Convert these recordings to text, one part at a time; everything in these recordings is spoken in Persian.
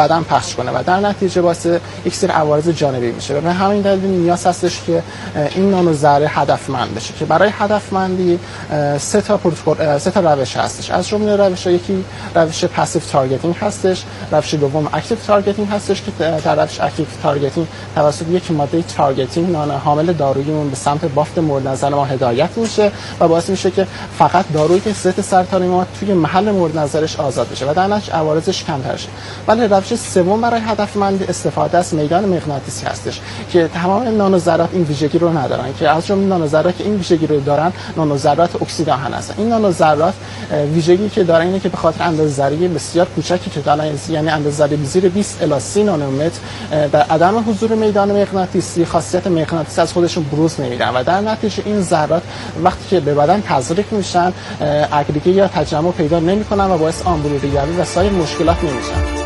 بدن پخش کنه و در نتیجه واسه یک سری عوارض جانبی میشه. و به همین دلیل نیاز هستش که این نانوذره هدفمند بشه که برای هدفمندی سه تا روش هستش. از جمله یکی روش پاسیو تارگتینگ هستش، روش دوم اکتیو تارگتینگ هستش که در روش اکتیو تارگتینگ توسط یک ماده تارگتینگ نان حامل داروییمون به سمت بافت مورد نظر ما هدایت میشه و باعث میشه که فقط دارویی که ضد سرطان ما توی محل مورد نظرش آزاد بشه و در نتیجه عوارضش کمتر شه. ولی روش سوم برای هدفمندی استفاده از میدان مغناطیسی هستش که تمام نانوذرات این ویژگی رو ندارن، که از جمله نانوذرات که این ویژگی رو دارن نانوذرات اکسیداهن هستن. این نانوذرات ویژگی که دارن اینه که به خاطر اندازه‌ذره‌ای بسیار کوچکی که دارن، یعنی اندازه‌ذره زیر 20 الی 30 نانومتر، در عدم حضور میدان مغناطیسی خاصیت مغناطیسی از خودشون بروز نمیدن و در نتیجه این ذرات وقتی که به بدن تزریق میشن اگریگه یا تجمع پیدا نمیکنن و باعث آمبولوریوی و سایر مشکلات نمیشن.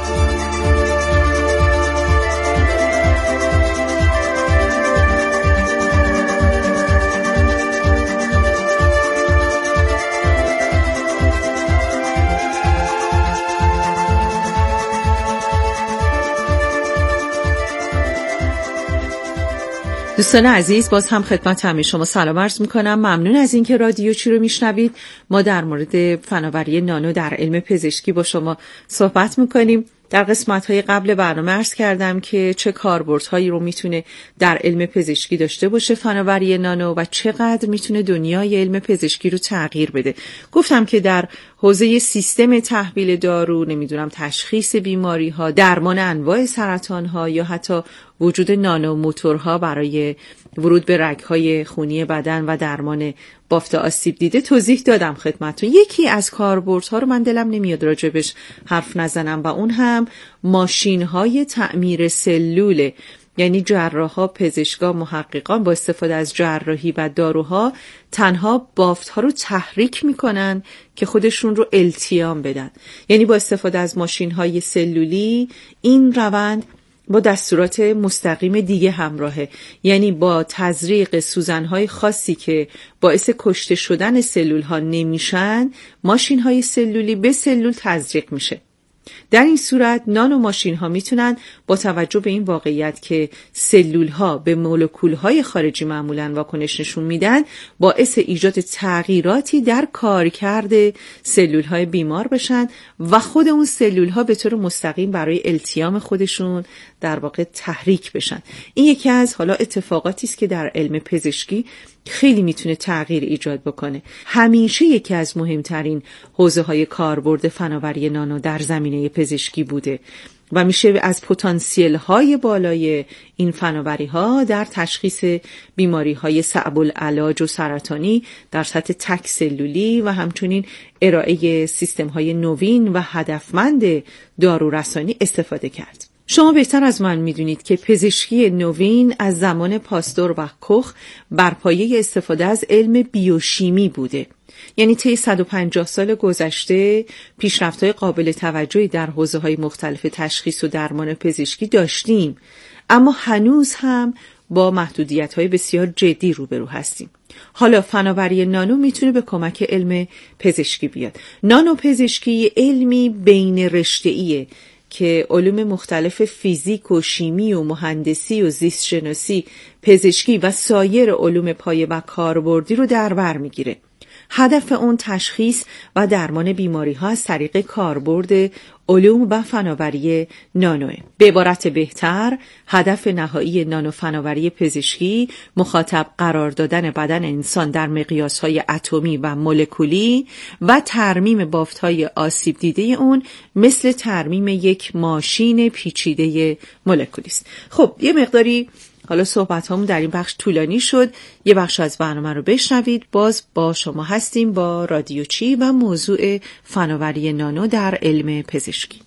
دوستان عزیز، باز هم خدمت همه شما سلام عرض میکنم. ممنون از اینکه رادیو چی رو میشنوید. ما در مورد فناوری نانو در علم پزشکی با شما صحبت میکنیم. در قسمت‌های قبل برنامه عرض کردم که چه کاربردهایی رو میتونه در علم پزشکی داشته باشه فناوری نانو و چقدر میتونه دنیای علم پزشکی رو تغییر بده. گفتم که در حوزه سیستم تحویل دارو، نمیدونم تشخیص بیماری‌ها، درمان انواع سرطان‌ها یا حتی وجود نانوموتورها برای ورود به رگ‌های خونی بدن و درمان بافت آسیب دیده توضیح دادم خدمتتون. یکی از کاربردها رو من دلم نمیاد راجبش حرف نزنم و اون هم ماشین‌های تعمیر سلوله. یعنی جراحا، پزشکا، محققان با استفاده از جراحی و داروها تنها بافت‌ها رو تحریک میکنن که خودشون رو التیام بدن. یعنی با استفاده از ماشین‌های سلولی این روند با دستورات مستقیم دیگه همراهه، یعنی با تزریق سوزن‌های خاصی که باعث کشته شدن سلول‌ها نمیشن، ماشین‌های سلولی به سلول تزریق میشه. در این صورت نانو ماشین‌ها میتونن با توجه به این واقعیت که سلول‌ها به مولکول‌های خارجی معمولاً واکنش نشون میدن، باعث ایجاد تغییراتی در کارکرد سلول‌های بیمار بشن و خود اون سلول‌ها به طور مستقیم برای التیام خودشون در واقع تحریک بشن. این یکی از حالا اتفاقاتی است که در علم پزشکی خیلی میتونه تغییر ایجاد بکنه. همیشه یکی از مهمترین حوزه‌های کاربرد فناوری نانو در زمینه پزشکی بوده و میشه از پتانسیل‌های بالای این فناوری‌ها در تشخیص بیماری‌های صعب العلاج و سرطانی در سطح تک سلولی و همچنین ارائه سیستم‌های نوین و هدفمند دارورسانی استفاده کرد. شما بهتر از من میدونید که پزشکی نوین از زمان پاستور و کوخ بر پایه استفاده از علم بیوشیمی بوده. یعنی طی 150 سال گذشته پیشرفت‌های قابل توجهی در حوزه‌های مختلف تشخیص و درمان پزشکی داشتیم، اما هنوز هم با محدودیت‌های بسیار جدی روبرو هستیم. حالا فناوری نانو میتونه به کمک علم پزشکی بیاد. نانو پزشکی علمی بین رشته‌ایه که علوم مختلف فیزیک و شیمی و مهندسی و زیست شناسی، پزشکی و سایر علوم پایه و کاربردی رو در بر میگیره. هدف اون تشخیص و درمان بیماری ها از طریق کاربرد علوم و فناوری نانوه. به عبارت بهتر، هدف نهایی نانو فناوری پزشکی مخاطب قرار دادن بدن انسان در مقیاس های اتمی و مولکولی و ترمیم بافت های آسیب دیده اون مثل ترمیم یک ماشین پیچیده مولکولی است. خب یه مقداری حالا صحبت همون در این بخش طولانی شد. یه بخش از برنامه رو بشنوید. باز با شما هستیم با رادیو چی و موضوع فناوری نانو در علم پزشکی.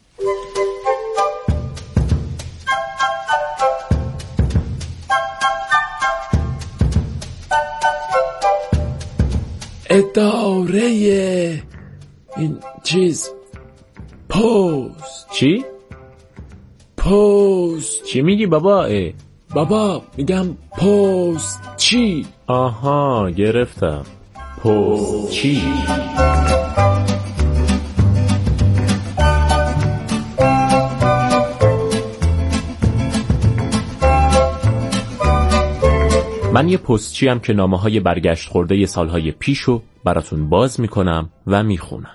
اداره این چیز پست. چی؟ پست. چی میگی بابا؟ بابا میگم پست چی؟ آها گرفتم. پست چی؟ من یه پستچیم که نامه‌های برگشت خورده سالهای پیشو براتون باز میکنم و میخونم.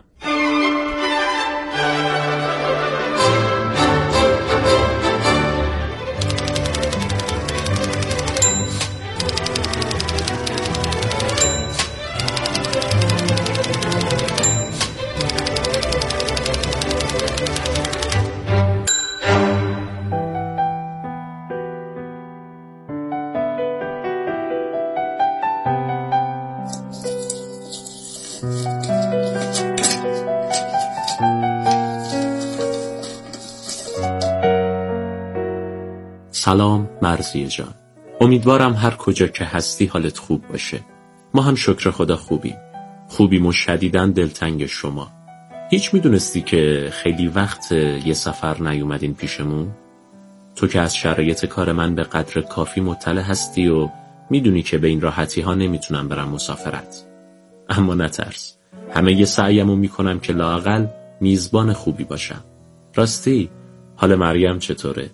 سلام مرضیه جان، امیدوارم هر کجا که هستی حالت خوب باشه. ما هم شکر خدا خوبیم و شدیداً دلتنگ شما. هیچ میدونستی که خیلی وقت یه سفر نیومدین پیشمون؟ تو که از شرایط کار من به قدر کافی مطلع هستی و میدونی که به این راحتی ها نمیتونم برم مسافرت. اما نترس، همه یه سعیمو میکنم که لااقل میزبان خوبی باشم. راستی حال مریم چطوره؟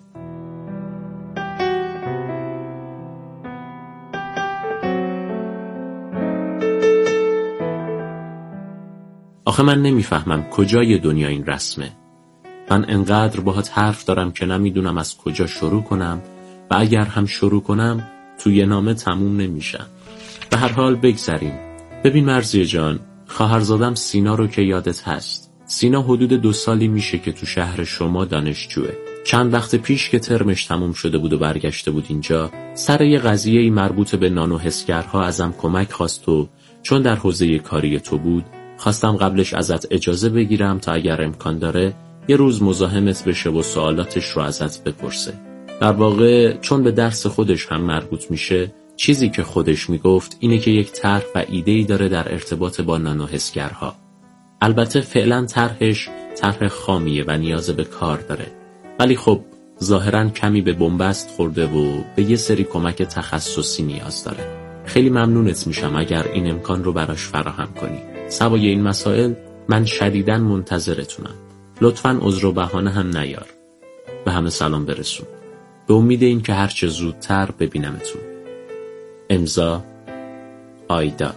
آخه من نمیفهمم کجای دنیا این رسمه. من انقدر باهات حرف دارم که نمیدونم از کجا شروع کنم و اگر هم شروع کنم توی نامه تموم نمیشم. به هر حال بگذریم. ببین مرضیه جان، خواهرزادم سینا رو که یادت هست. سینا حدود 2 سالی میشه که تو شهر شما دانشجوه. چند وقت پیش که ترمش تموم شده بود و برگشته بود اینجا، سر یه قضیه‌ای مربوط به نانو حسگرها ازم کمک خواست و چون در حوزه کاری تو بود خواستم قبلش ازت اجازه بگیرم تا اگر امکان داره یه روز مزاحمت بشه و سوالاتش رو ازت بپرسه. در واقع چون به درس خودش هم مربوط میشه، چیزی که خودش میگفت اینه که یک طرح و ایده‌ای داره در ارتباط با نانوحسگرها. البته فعلا طرح خامیه و نیاز به کار داره، ولی خب ظاهراً کمی به بنبست خورده و به یه سری کمک تخصصی نیاز داره. خیلی ممنونت میشم اگر این امکان رو براش فراهم کنی. سوای این مسائل من شدیداً منتظرتونم. لطفاً عذر و بهانه هم نیار. به همه سلام برسون. به امید این که هرچه زودتر ببینمتون. امضا آیدا.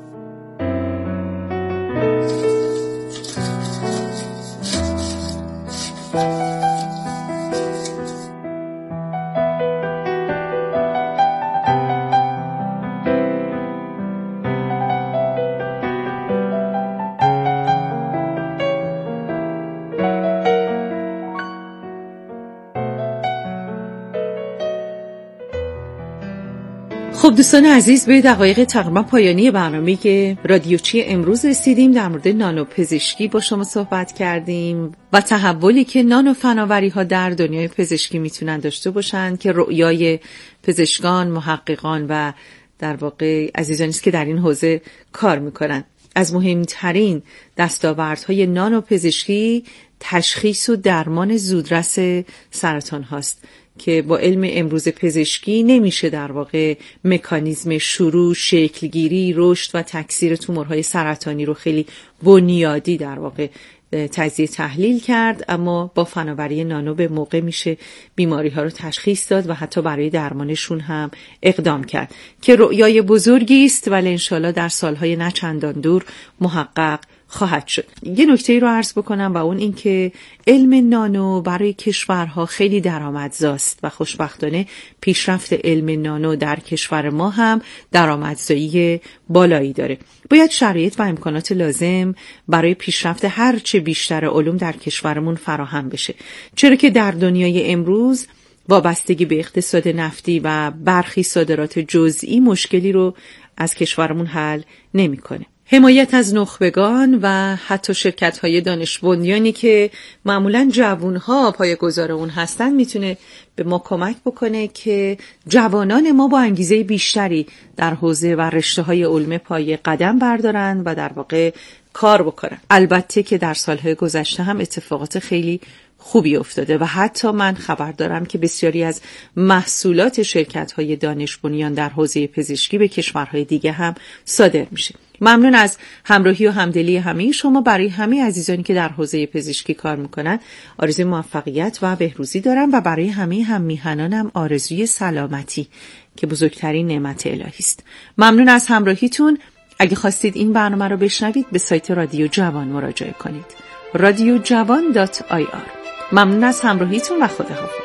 خب دوستان عزیز، به دقایق تقریبا پایانی برنامه که رادیوچی امروز رسیدیم. در مورد نانو پزشکی با شما صحبت کردیم و تحولی که نانو فناوری ها در دنیای پزشکی میتونن داشته باشن که رؤیای پزشکان، محققان و در واقع عزیزانی است که در این حوزه کار میکنن. از مهمترین دستاوردهای نانو پزشکی تشخیص و درمان زودرس سرطان هاست که با علم امروز پزشکی نمیشه در واقع مکانیزم شروع، شکلگیری، رشد و تکثیر تومورهای سرطانی رو خیلی بنیادی در واقع تجزیه تحلیل کرد، اما با فناوری نانو به موقع میشه بیماری ها رو تشخیص داد و حتی برای درمانشون هم اقدام کرد که رؤیای بزرگی است ولی انشالله در سالهای نه چندان دور محقق خواهد شد. یه نکته رو عرض بکنم و اون این که علم نانو برای کشورها خیلی درآمدزاست و خوشبختانه پیشرفت علم نانو در کشور ما هم درآمدزایی بالایی داره. باید شرایط و امکانات لازم برای پیشرفت هر چه بیشتر علوم در کشورمون فراهم بشه، چرا که در دنیای امروز وابستگی به اقتصاد نفتی و برخی صادرات جزئی مشکلی رو از کشورمون حل نمی‌کنه. حمایت از نخبگان و حتی شرکت‌های دانش بنیانی که معمولاً جوان‌ها پایه‌گذار اون هستن میتونه به ما کمک بکنه که جوانان ما با انگیزه بیشتری در حوزه و رشته‌های علم پایه قدم بردارن و در واقع کار بکنن. البته که در سالهای گذشته هم اتفاقات خیلی خوبی افتاده و حتی من خبر دارم که بسیاری از محصولات شرکت‌های دانش بنیان در حوزه پزشکی به کشورهای دیگه هم صادر میشه. ممنون از همراهی و همدلی همه شما. برای همه عزیزانی که در حوزه پزشکی کار میکنن آرزوی موفقیت و بهروزی دارم و برای همه هم میهنانم آرزوی سلامتی که بزرگترین نعمت الهی است. ممنون از همراهیتون. اگه خواستید این برنامه رو بشنوید به سایت رادیو جوان مراجعه کنید. radiojavan.ir. ممنون از همراهیتون و خداحافظ.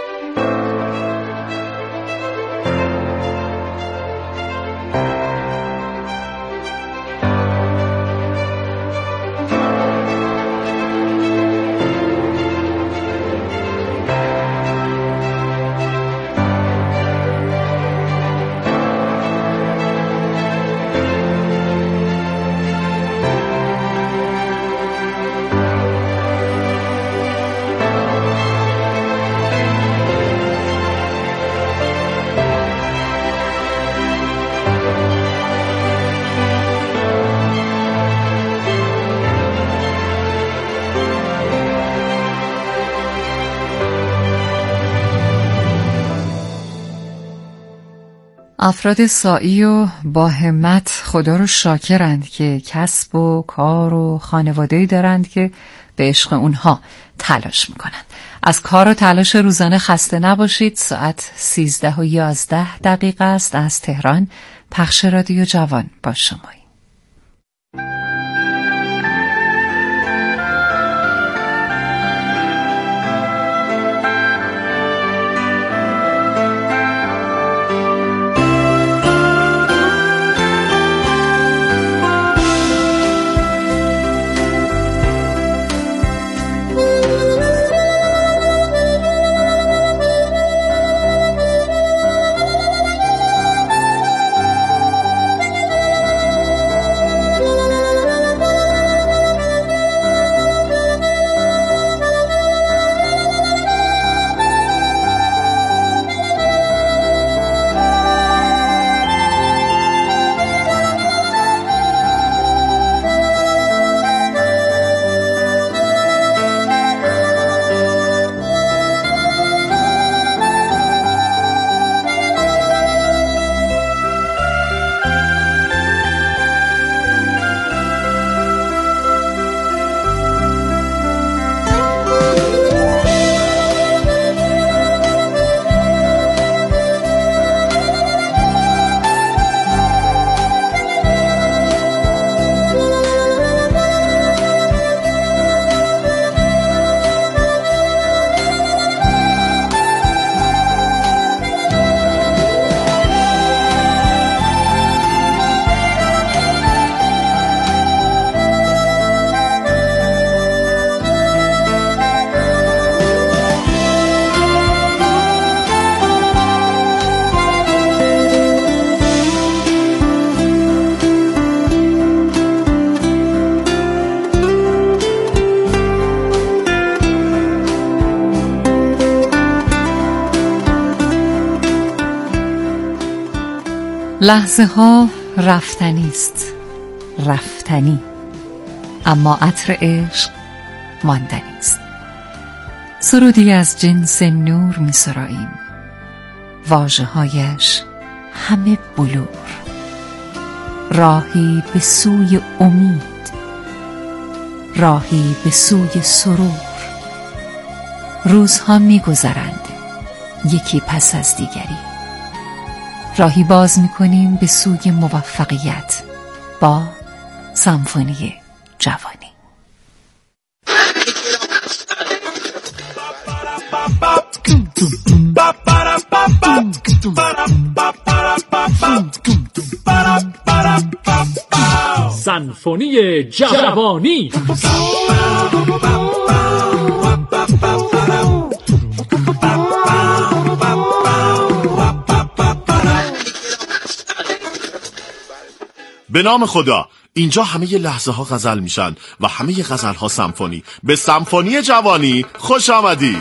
افراد سعی و با همت خدا رو شاکرند که کسب و کار و خانواده‌ای دارند که به عشق اونها تلاش میکنند. از کار و تلاش روزانه خسته نباشید. ساعت 13:11 است از تهران. پخش رادیو جوان با شما. لحظه ها رفتنی است، رفتنی، اما عطر عشق ماندنی است. سرودی از جنس نور می سراییم، واژه هایش همه بلور، راهی به سوی امید، راهی به سوی سرور. روزها می گذرند یکی پس از دیگری، راهی باز می کنیم به سوی موفقیت با سمفونی جوانی. سمفونی جوانی. به نام خدا، اینجا همه لحظه ها غزل میشن و همه غزل ها سمفونی. به سمفونی جوانی خوش آمدید.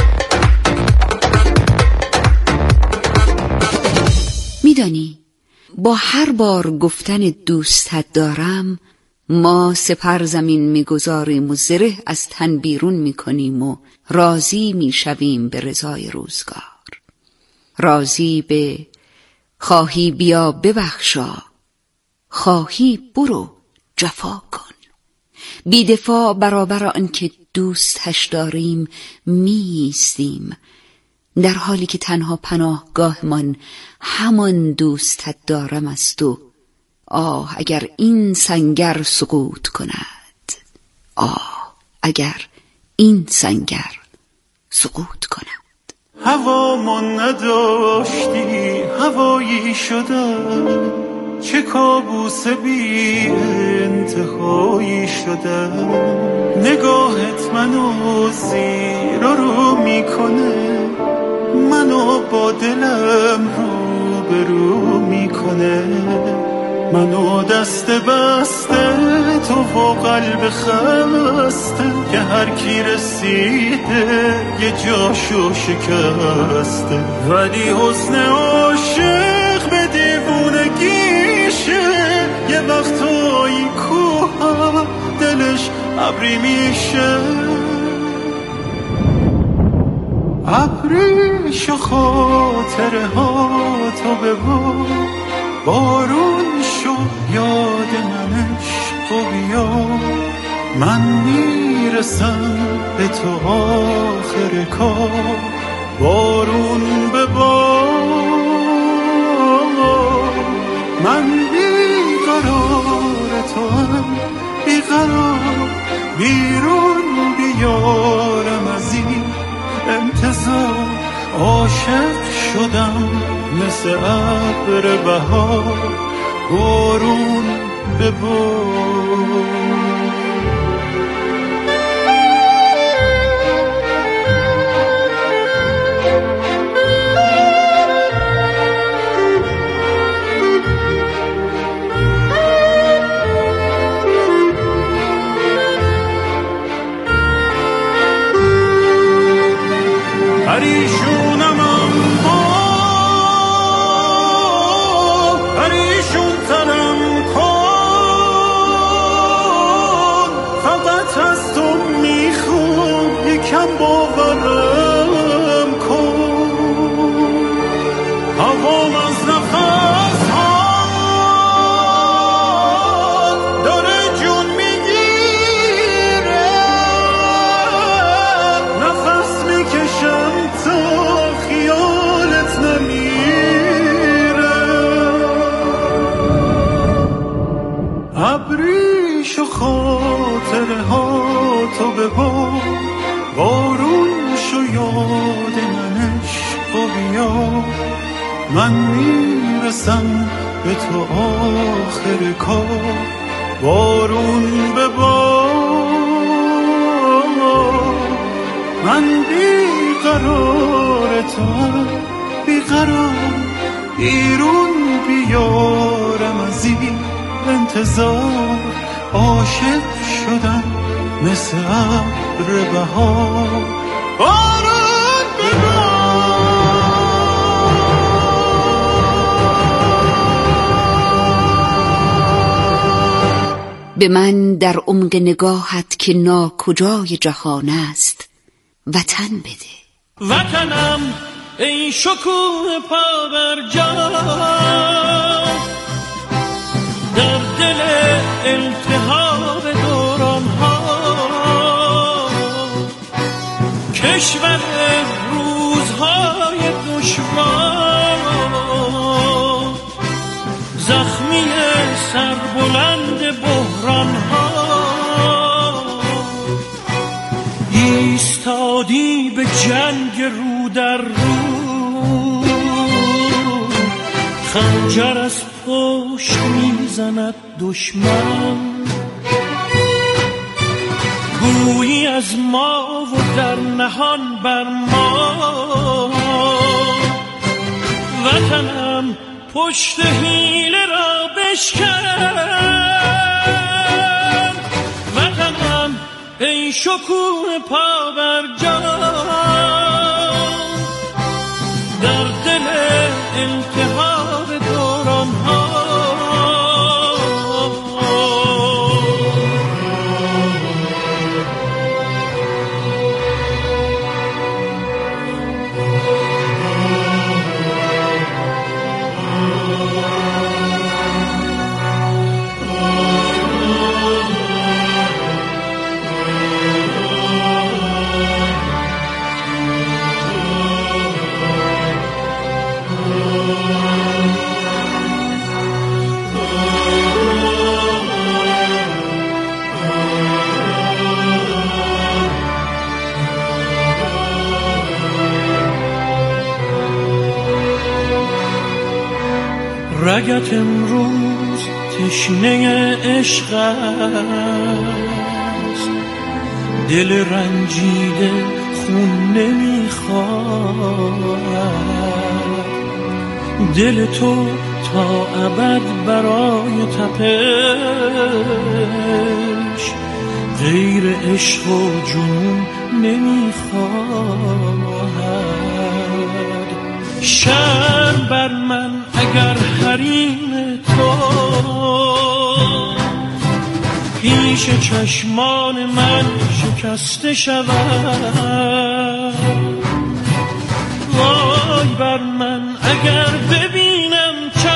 میدانی با هر بار گفتن دوستت دارم ما سپر زمین میگذاریم و زره از تن بیرون میکنیم و راضی میشویم به رضای روزگار. راضی به خواهی بیا ببخشا، خواهی برو جفا کن. بی‌دفاع برابر آنکه دوستش داریم می‌ایستیم، در حالی که تنها پناهگاهمان همان دوستت دارم است. و آه اگر این سنگر سقوط کند، آه اگر این سنگر سقوط کند. هوامان نداشتی هوایی شدم، چه کابوس بی انتهایی شدم. نگاهت منو زیر و رو میکنه، منو با دلم رو به رو میکنه. منو دست بسته تو و قلب خسته، که هر کی رسیده یه جاشو شکسته. ولی حسن عاشق به دیوونگیشه، یه وقتایی کوه دلش ابری میشه. ابریش و خاطره ها تو ببار، بارون شو یاد منش و بیا. من میرسم به تو آخر کار، بارون ببار. من بیقرار تو هم بیقرار، بیرون بیارم از این انتظار. عاشق شدم مثل ابر بهار، بارون ببار. پریشونم اما پریشون ترم کن، فقط از تو میخوام یکم باورم کن. هوام از نفس ها داره جون میگیره، نفس میکشم تا خیالت نمیره. ابریش و خاطره ها تو ببار، بارون شو یاد منش و بیا. من میرسم به تو آخر کار، بارون ببار. من بیقرار تو بیقرار، بیرون بیارم از این انتظار. عاشق شدم مثل ابر بهار، بارون ببار. به من در عمق نگاهت که ناکجای جهان است وطن بده. وطنم ای شکوه پا بر جا، در دل التهاب دوران ها. کشور روزهای دشوار، زخمی سربلند بحران ها. ایستادی به جنگ رو در رو، خنجر از پشت میزند دشمن. گویی از ما و در نهان بر ما. وطنم پشت حیله را بشکن. وطنم ای شکوه پا بر جا، در دل التهاب دوران ها. رگت امروز تشنه عشق است، دل رنجیده خون نمیخواد، دل تو تا ابد برای تپش غیر عشق و جنون نمیخواد. شرم بر من اگر حریم تو پیش چشمان من شکسته شود. وای بر من اگر ببینم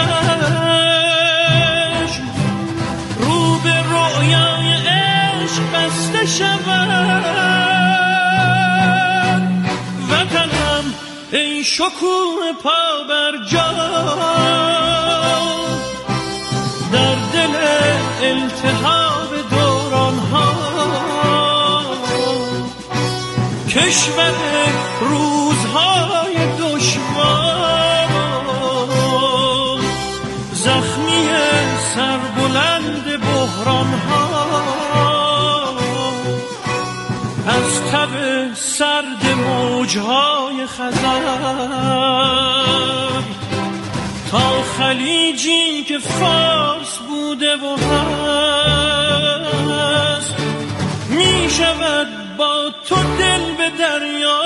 چشم رو به رویای عشق بسته شود. وطنم ای شکوه پا بر جا در دل التهاب دوران ها، کشور روزهای دشوار، زخمی سربلند بحران ها، از تب سرد موجهای خزر تا خلیجی که فارس بوده و هست، می شود با تو دل به دریا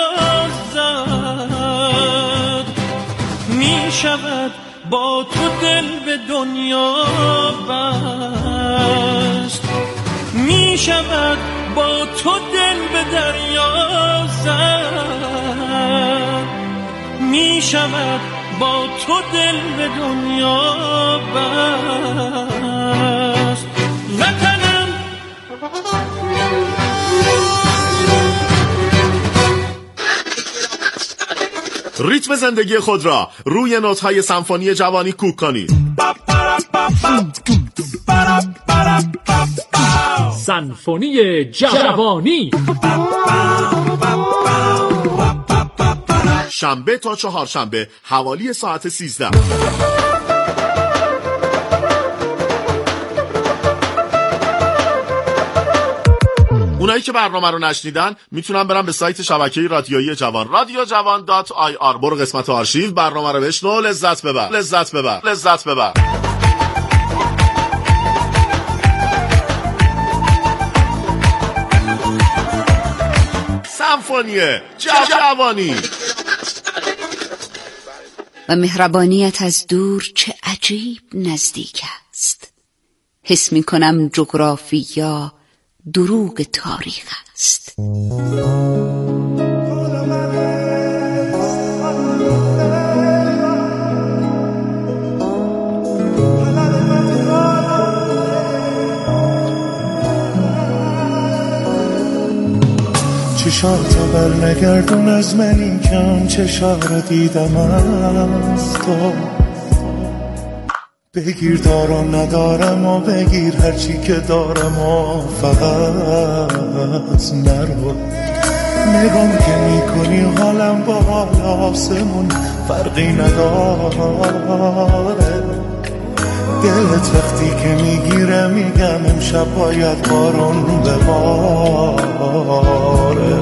زد، می شود با تو دل به دنیا بست، می شود با تو دل به دریا زد، می شود با تو دل به دنیا بست. وطنم ریتم زندگی خود را روی نوت‌های سمفونی جوانی کوک کنید. سمفونی جوانی، شنبه تا چهارشنبه حوالی ساعت 13. اونایی که برنامه رو نشنیدن میتونن برن به سایت شبکه رادیویی جوان radiojavan.ir، برو قسمت آرشیو برنامه رو بشنو، لذت ببر. سمفونی جوانی. و مهربانیت از دور چه عجیب نزدیک است. حس می کنم جغرافیا دروغ تاریخ است. چشاتو بر نگردون از منی کم چشا دیدم از تو، بگیر دارم ندارم و بگیر هرچی که دارم و فقط نرو. نگام که میکنی حالم با حال آسمون فرقی نداره، دلت وقتی که میگیره میگم امشب باید بارون بباره.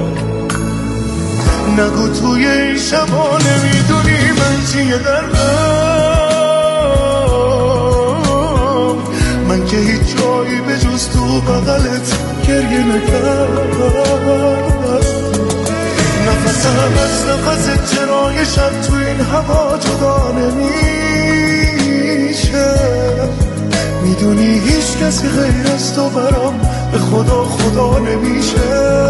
نگو توی این شبا نمیدونی من چیه دردم، من که هیچ جایی به جز تو بغلت گریه نکردم. نفسم از نفست چرای شب تو این هوا جدا نمیشه، میدونی هیچ کسی غیر از تو برام به خدا نمیشه.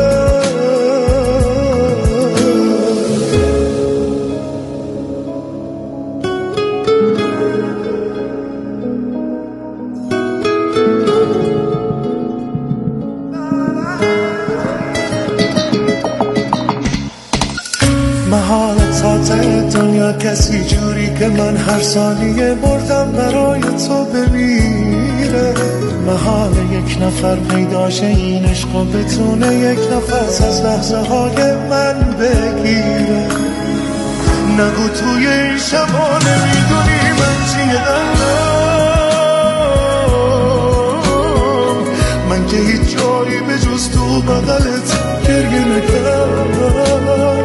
دنیا کسی جوری که من هر ثانیه مردم برای تو بمیره، محال یک نفر پیداشه این عشق و بتونه یک نفس از لحظه های من بگیره. نگو توی این شبا نمیدونی من چیه دلم، من که هیچ جایی به جز تو بغلت گریه نکردم.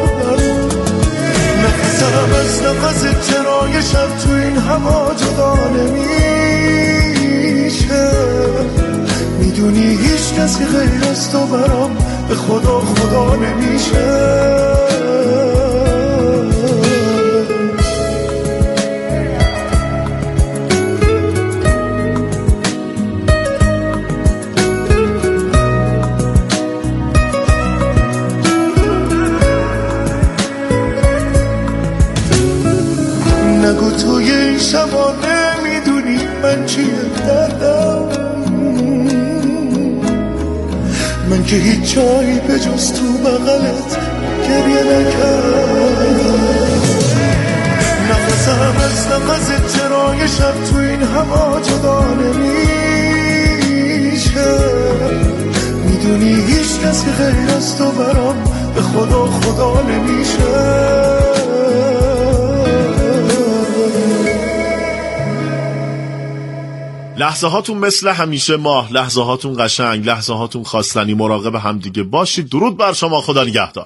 نفسم از نفس چرای شب تو این هوا جدا نمیشه. میدونی هیچ کسی غیر از تو برام به خدا خدا نمیشه. نگو توی این شبا نمیدونی من چیه دردم، من که هیچ جایی به جز تو بغلت گریه نکردم. نفسم از نفس چرای شب تو این هوا جدا نمیشه. میدونی هیچ کسی غیر از تو برام به خدا خدا نمیشه. لحظه هاتون مثل همیشه ماه، لحظه هاتون قشنگ، لحظه هاتون خواستنی. مراقب همدیگه باشید. درود بر شما. خدا نگهدار.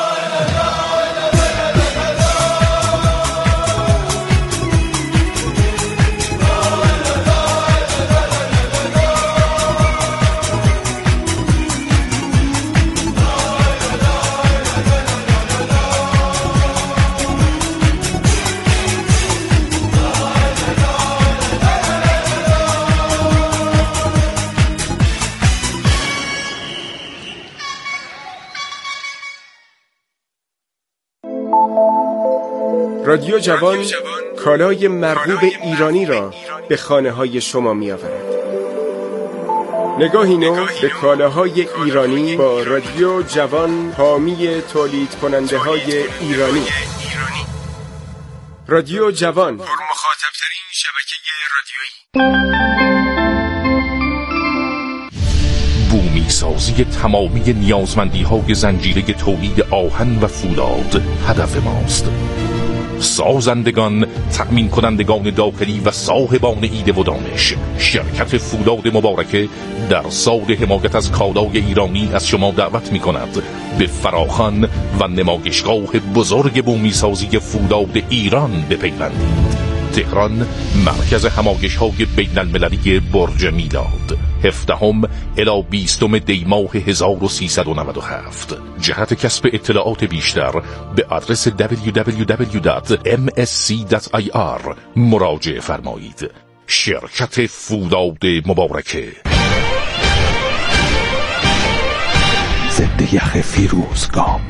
رادیو جوان کالای مرغوب ایرانی را به خانه‌های شما می‌آورد. نگاهی نو به کالاهای ایرانی با رادیو جوان، حامی تولید کننده‌های ایرانی. رادیو جوان، پرمخاطب‌ترین شبکه رادیویی. بومی سازی تمامی نیازمندی‌های زنجیره تولید آهن و فولاد هدف ماست. سازندگان، تأمین کنندگان داخلی و صاحبان ایده و دانش، شرکت فولاد مبارکه در سال حمایت از کالای ایرانی از شما دعوت می کند به فراخوان و نمایشگاه بزرگ بومی سازی فولاد ایران بپیوندید. تهران، مرکز همایش‌های بین المللی برج میلاد، 17 الی 20 دی ماه 1397. جهت کسب اطلاعات بیشتر به آدرس www.msc.ir مراجعه فرمایید. شرکت فولاد مبارکه. ضد یخ فیروزگام،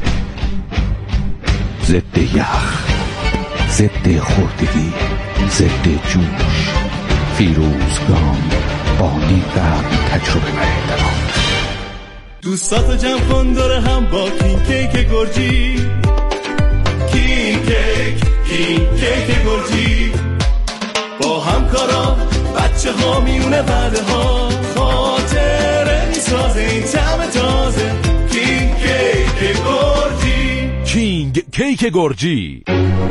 ضد یخ، ضد خوردگی، ضد جوش. فیروزگام، بانی قرن تجربه و احترام. دوستاتو جمع کن دور هم با کینگ کیک گرجی. کینگ کیک گرجی، با همکارا بچه ها میونه بعده ها، خاطره میسازه این طعم تازه. کینگ کیک گرجی، کینگ کیک گرجی.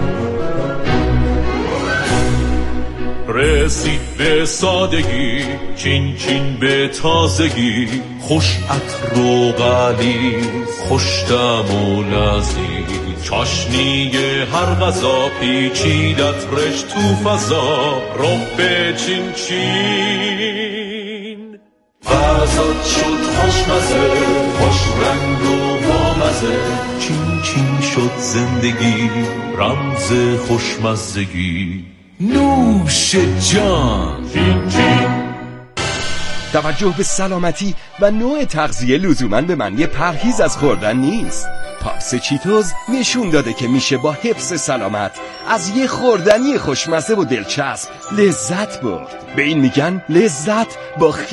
رسید به سادگی، چین چین به تازگی، خوش عطر و غلیظ، خوش طعم و لذیذ، چاشنی هر غذا پیچید عطرش تو فضا، رب چین چین فضات شد خوشمزه، خوش رنگ و بامزه، چین چین شد زندگی، رمز خوشمزگی. نوش جان. چین چین. توجه به سلامتی و نوع تغذیه لزوماً به معنی پرهیز از خوردن نیست. پاپس چیتوز نشون داده که میشه با حفظ سلامت از یه خوردنی خوشمزه و دلچسب لذت برد. به این میگن لذت با